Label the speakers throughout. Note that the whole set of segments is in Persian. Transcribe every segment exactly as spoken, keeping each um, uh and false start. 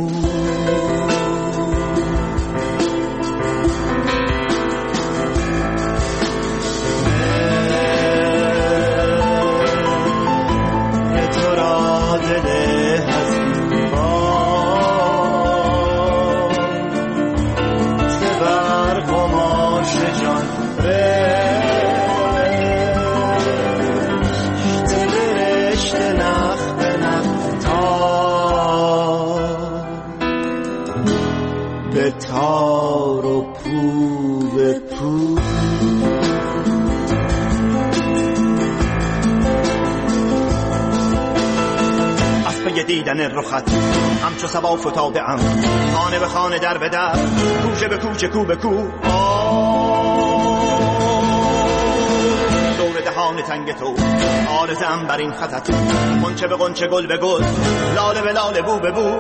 Speaker 1: مو تو را دل هستی با سبر قماش جان رشته برشته نخ به نخ تا به تار و پو به پو یه دیدن رخت همچو صبا فتاده ام خانه به خانه در به در کوچه به کوچه کو به کو دور دهان تنگ تو آرزه ام بر این خطت غنچه به غنچه گل به گل لاله به لاله بو به بو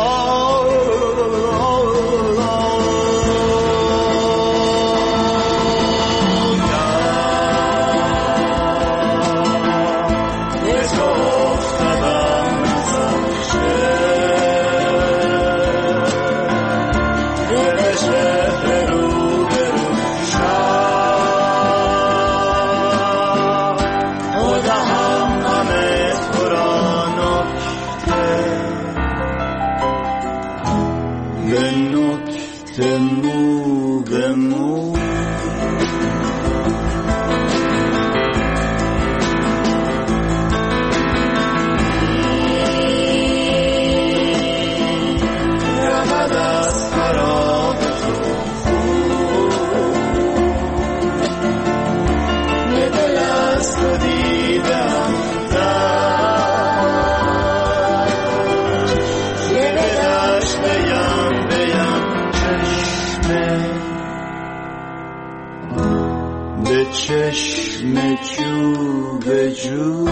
Speaker 1: چشم جو به جو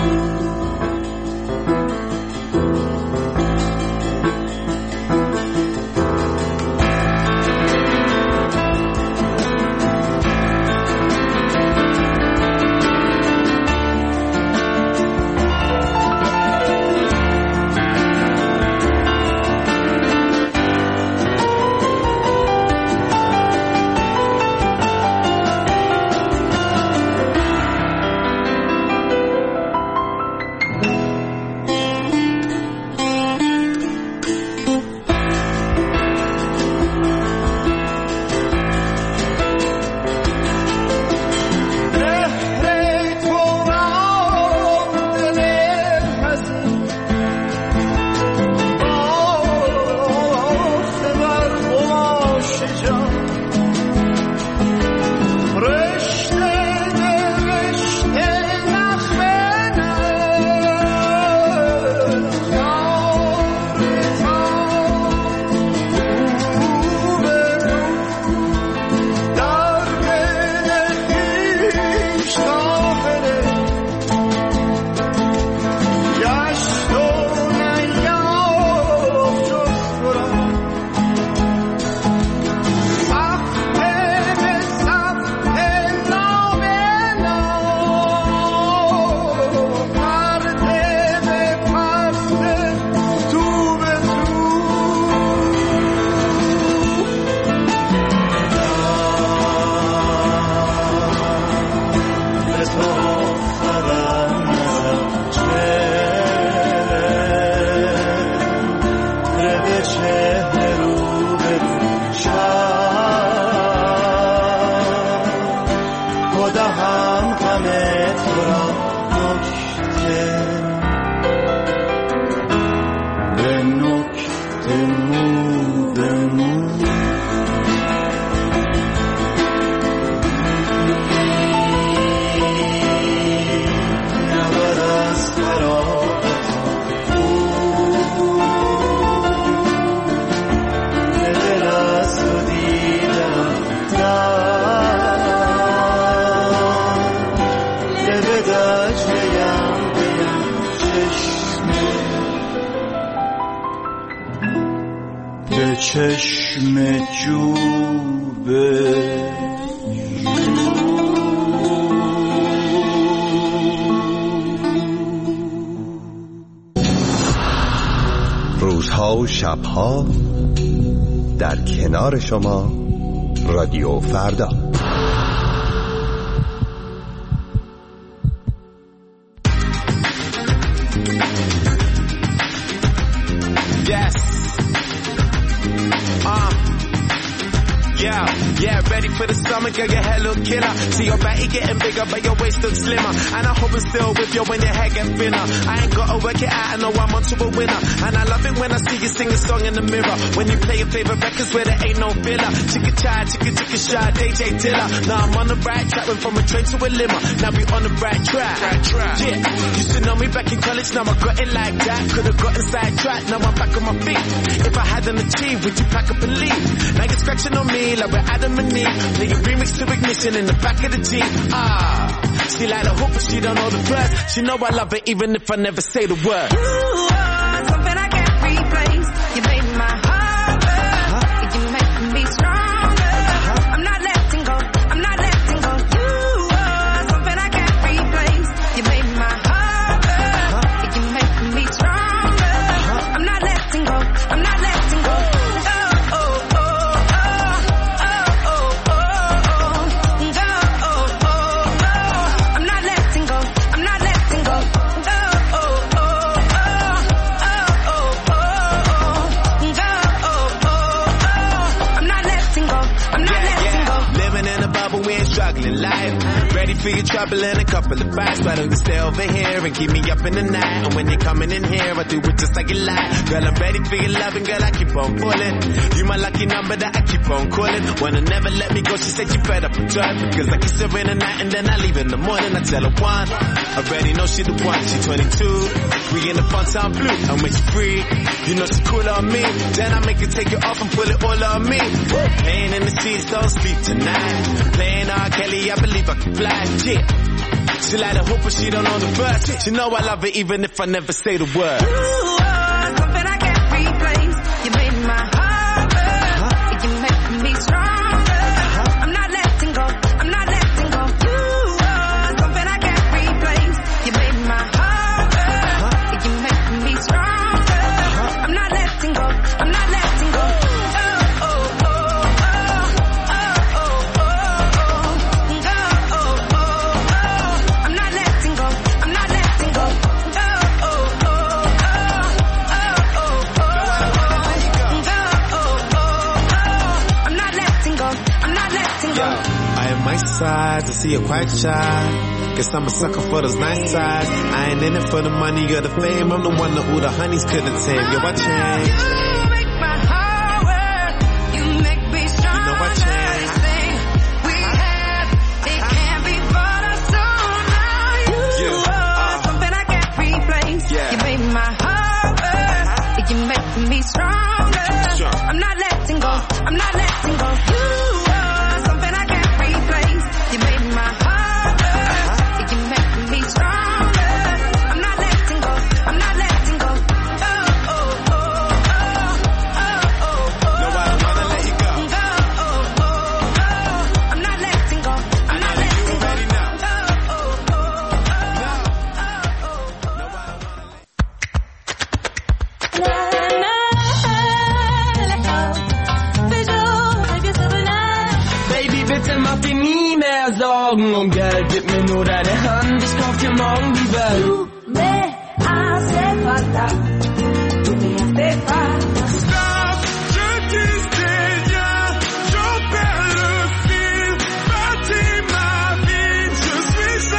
Speaker 1: چشم جو به
Speaker 2: روزها روزها و شبها در کنار شما رادیو فردا.
Speaker 3: Yes. Uh. Yeah, yeah, ready for the summer, girl, your hair look killer. See your body getting bigger, but your waist looks slimmer. And I hope I'm still with you when your hair get thinner. I ain't gotta work it out, I know I'm onto a winner. And I love it when I see you sing a song in the mirror. When you play your favorite records where there ain't no filler. Chicka chai, chicka chicka shy, D J Dilla. Now I'm on the right track, went from a train to a limo. Now we on the right track. Right track. Yeah, used to know me back in college, now I got it like that. Could've gotten sidetracked, now I'm back on my feet. If I hadn't achieved, would you pack up and leave? Now you're scratching on me like we're Adam and Eve. Nigga remix to Ignition in the back of the Jeep. Ah, she like the hoop but she don't know the words. She know I love it even if I never say the word.
Speaker 4: You are something I can't replace. You made my heart burn. You make me stronger. I'm not letting go. I'm not letting go. You are something I can't replace. You made my heart burn. You make me stronger. I'm not letting go. I'm not letting go.
Speaker 3: Struggling life, ready for your trouble and a couple of bites. Why don't you stay over here and keep me up in the night? And when you're coming in here, I do it just like you like. Girl, I'm ready for your loving, girl, I keep on pulling. You my lucky number that I keep on calling. Wanna never let me go, she said she fed up with drive. Because I kiss her in the night and then I leave in the morning. I tell her one, I already know she the one. She twenty-two, we in the fun time blue. And when she free, you know she cool on me. Then I make her take it off and pull it all on me. Playing in the seats, don't sleep tonight. Playing R. Kelly, I believe I can fly, yeah. She like the hoop but she don't know the verse. She know I love it even if I never say the word.
Speaker 4: You are something I can't replace. You made my heart burn. You make me stronger. I'm not letting go. I'm not letting go. You are something I can't replace. You made my heart burn. You make me stronger. I'm not letting go. I'm not letting go.
Speaker 3: Sides, I see you're quite shy. Guess I'm a sucker for those nice sides. I ain't in it for the money or the fame. I'm the one that all the honeys couldn't tame. Yo, I changed.
Speaker 4: You make my heart work. You make me stronger.
Speaker 3: You know I changed.
Speaker 4: Everything we have, it can't be bought or sold now. You
Speaker 3: Yeah,
Speaker 4: are
Speaker 3: uh,
Speaker 4: something I can't replace.
Speaker 3: Yeah.
Speaker 4: You made my heart work. You make me stronger.
Speaker 3: Strong.
Speaker 4: I'm not letting go. I'm not letting go. You are something I can't replace. You made my heart burn. You make me stronger. I'm not letting go. I'm not letting go. Oh, oh, oh, oh, oh, oh, oh.
Speaker 3: No, I don't wanna let you go.
Speaker 4: Oh, oh, oh, oh. I'm not letting go. I'm not letting go.
Speaker 3: Ready now.
Speaker 4: Oh, oh, oh, oh, oh, oh, oh.
Speaker 3: No, I don't wanna let
Speaker 5: Bitte mach dir nie mehr Sorgen um Geld, gib mir nur deine Hand, ich kauf dir morgen die Welt.
Speaker 4: Du me hace falta, tú me hace falta.
Speaker 3: Stop, je disais rien, j'en perds le fil. Bâtis ma vie, je suis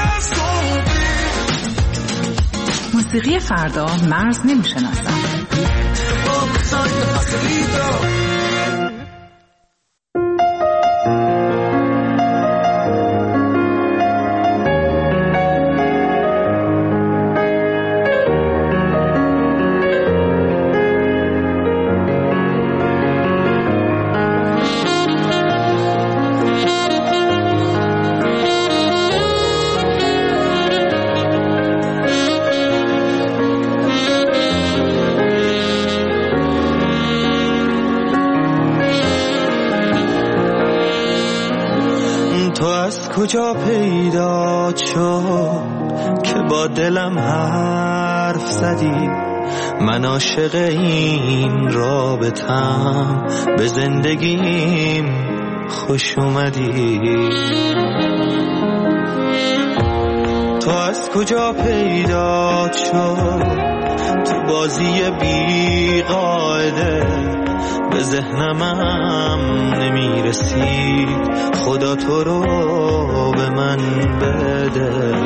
Speaker 3: assombri.
Speaker 6: موسیقی فردا مرز نمیشناسم.
Speaker 7: کجا پیدا شد که با دلم حرف زدی من عاشق این رابطم، به زندگیم خوش اومدی. تو از کجا پیدا شد تو بازی بی قاعده، به ذهنمم نمیرسید، خدا تو رو به من بده.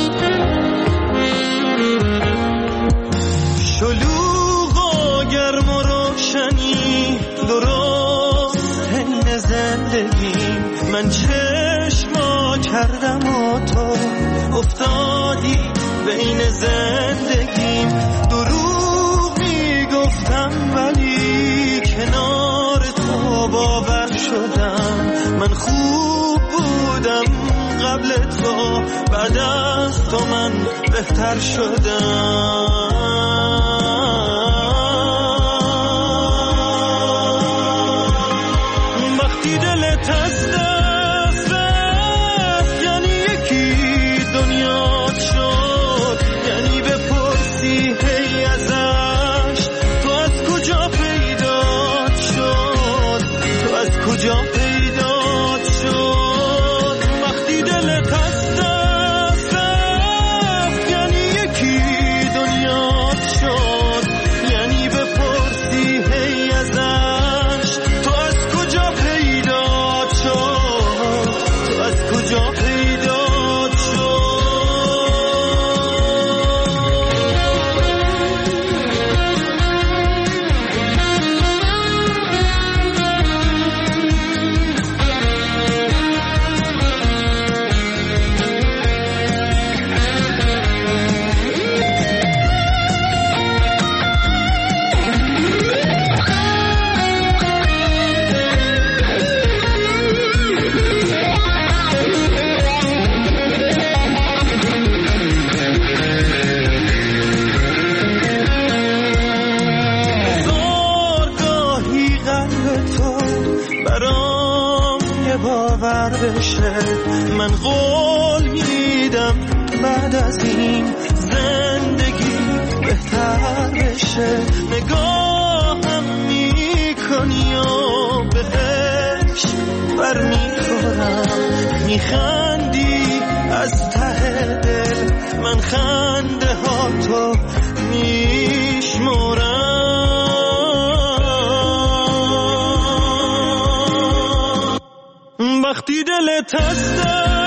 Speaker 7: شلوغ و گرم و روشنی درست حین زندگی، من چشما کردم و تو افتادی بین زندگیم. دروغ میگفتم ولی کنار تو باور شدم، من خوب بودم قبل تو، بعد از تو من بهتر شدم. وقتی دلت از دست رفت یعنی یکی دنیا شد، یعنی بپرسی هی ازش تو از کجا پیدا شد، تو از کجا پیدا شد. وقتی دلت از دست رفت یعنی یکی دنیا شد، یعنی بپرسی هی ازش تو از کجا پیدا شد، تو از کجا پیدا شد. زارگاهی قلب تو برام یه باور بشه، من قول میدم بعد از این زندگی بهتر بشه. نگاهم میکنی و بهش بر میخورم، میخندی از ته دل، من خنده ها تو میشمرم. وقتی دلت از دست